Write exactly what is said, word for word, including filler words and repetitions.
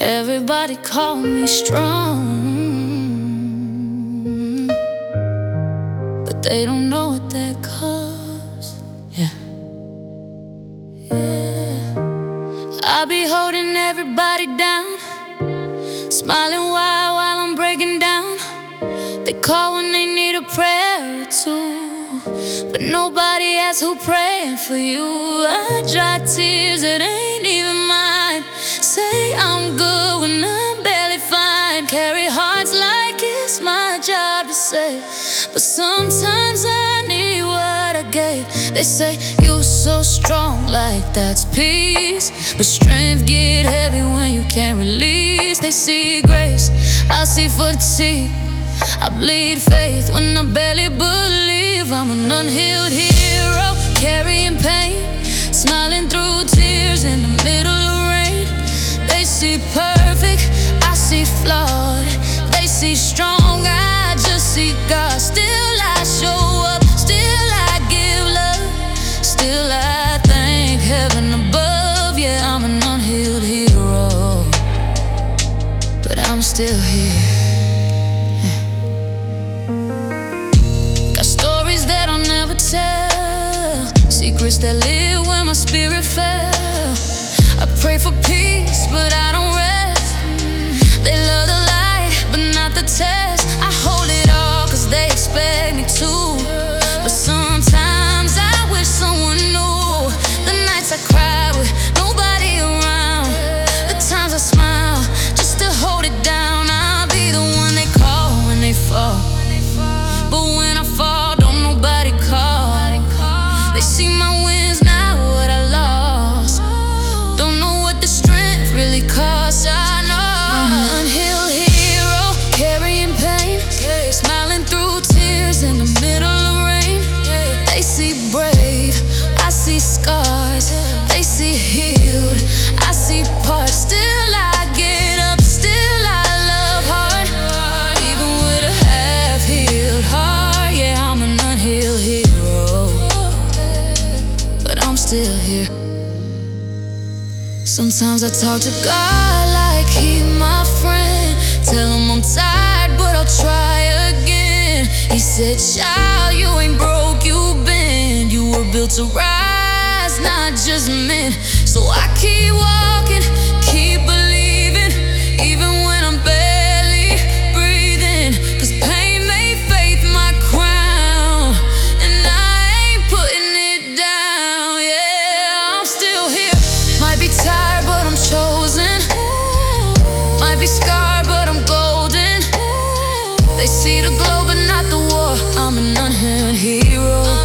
Everybody call me strong, but they don't know what that costs. Yeah, yeah. I be holding everybody down, smiling wide while I'm breaking down. They call when they need a prayer or two, but nobody asks who praying for you. I dry tears that ain't even mine. Say I'm good when I'm barely fine. Carry hearts like it's my job to say, but sometimes I need what I gave. They say you're so strong, like that's peace, but strength get heavy when you can't release. They see grace, I see fatigue. I bleed faith when I barely believe. I'm an unhealed hero, carrying pain, smiling through tears in the middle of rain. They see perfect, I see flawed. They see strong, I just see God. Still I show up, still I give love, still I thank heaven above. Yeah, I'm an unhealed hero, but I'm still here. Secrets that live when my spirit fell. I pray for peace, but I don't rest. They love the light, but not the test. I hold it all cause they expect me to, but sometimes I wish someone knew the nights I cry with nobody around, the times I smile just to hold it down. I'll be the one they call when they fall, but when I fall, don't nobody call. They see my wins, not what I lost. Don't know what the strength really costs. I know I'm an unhealed hero, carrying pain, smiling through tears in the middle of rain. They see brave, I see scars. They see healed, I see parts. Still I get up, still I love hard, even with a half-healed heart. Yeah, I'm an unhealed hero, but I'm still here. Sometimes I talk to God like He my friend. Tell Him I'm tired, but I'll try again. He said, child, you ain't broke, you bend. You were built to rise, not just men. So I keep walking, keep believing, even when I'm barely breathing. Cause pain made faith my crown, and I ain't putting it down. Yeah, I'm still here. Might be tired, but I'm chosen. Might be scarred, but I'm golden. They see the glow, but not the war. I'm an unhealed hero.